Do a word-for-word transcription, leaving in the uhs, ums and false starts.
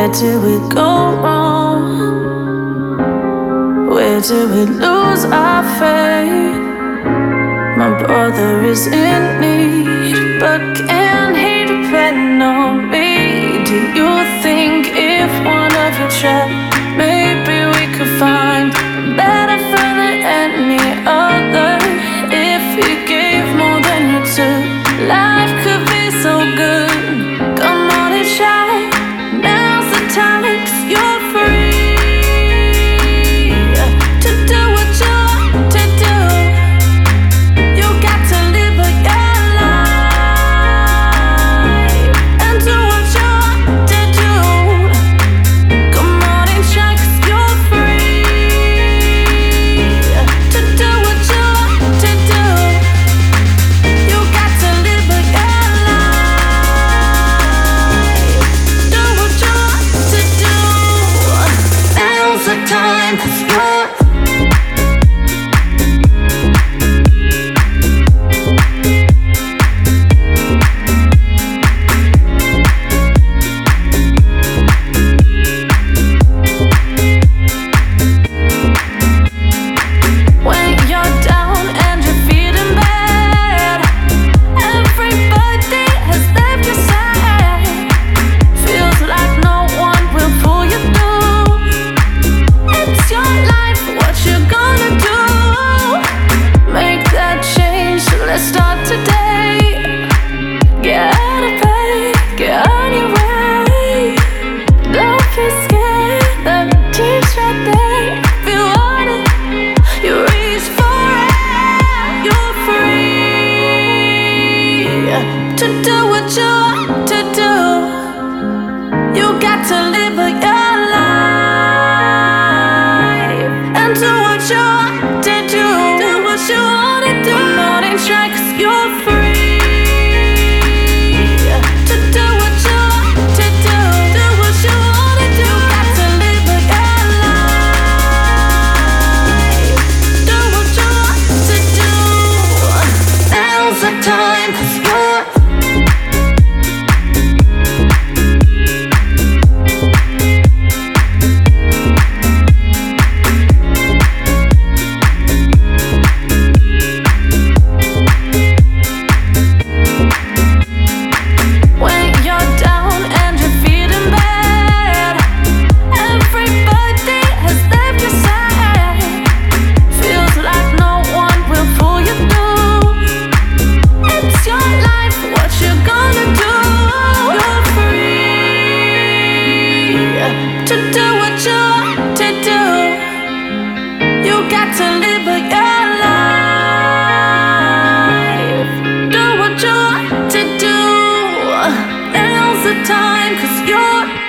Where did we go wrong? Where did we lose our faith? My brother is in need, but can he depend on me? Do you think if one of you tried, maybe we could find a better friend than any other? If he gave more than you took, life could be so good. Come on and try, now's the time, 'cause you're free to do what you want to do. You got to live your life and do what you want to do. Come on and try, 'cause you're free to do what you want to do. You got to live your life, do what you want to do. Now's the time, 'cause you're when you're down and you're feeling bad. Everybody has left your side. Feels like no one will pull you through. It's your life, what you gonna do? Make that change, let's start today. Get out of bed, get on your way. Don't be scared, the team's right there. If you want it, you reach for it. You're free to do what you want to do. You got to live your life and do what you want to do. Do what you want to do. Come on and try, 'cause you're free to do what you want to do. Do what you want to do. You got to live your life, do what you want to do. Now's the time, 'cause you're when you're down and you're feeling bad. Everybody has left your side. Feels like no one will pull you through. It's your life, what you gonna do? You're free to do what you want to do. You got to live your life, do what you want to do. Now's the time, 'cause you're